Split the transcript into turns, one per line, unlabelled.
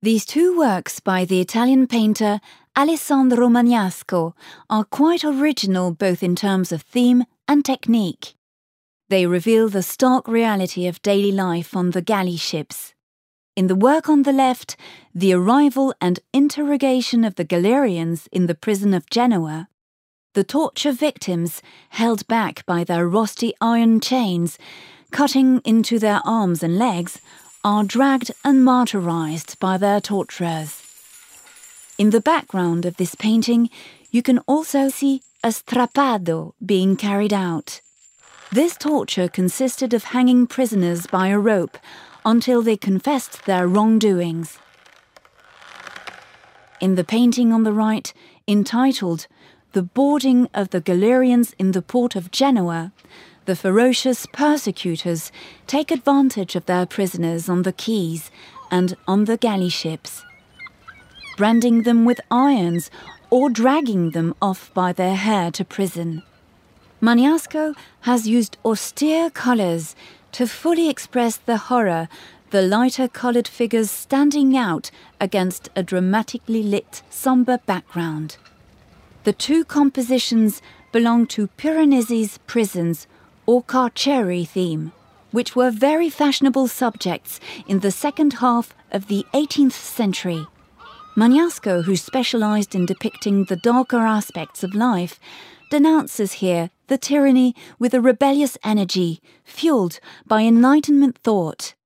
These two works by the Italian painter Alessandro Magnasco are quite original both in terms of theme and technique. They reveal the stark reality of daily life on the galley ships. In the work on the left, the arrival and interrogation of the Galerians in the prison of Genoa, the torture victims held back by their rusty iron chains, cutting into their arms and legs, are dragged and martyrized by their torturers. In the background of this painting, you can also see a strappado being carried out. This torture consisted of hanging prisoners by a rope until they confessed their wrongdoings. In the painting on the right, entitled The Boarding of the Galerians in the Port of Genoa, the ferocious persecutors take advantage of their prisoners on the quays and on the galley ships, branding them with irons or dragging them off by their hair to prison. Magnasco has used austere colours to fully express the horror, the lighter coloured figures standing out against a dramatically lit, sombre background. The two compositions belong to Piranesi's prisons or carceri theme, which were very fashionable subjects in the second half of the 18th century. Magnasco, who specialised in depicting the darker aspects of life, denounces here the tyranny with a rebellious energy fuelled by Enlightenment thought.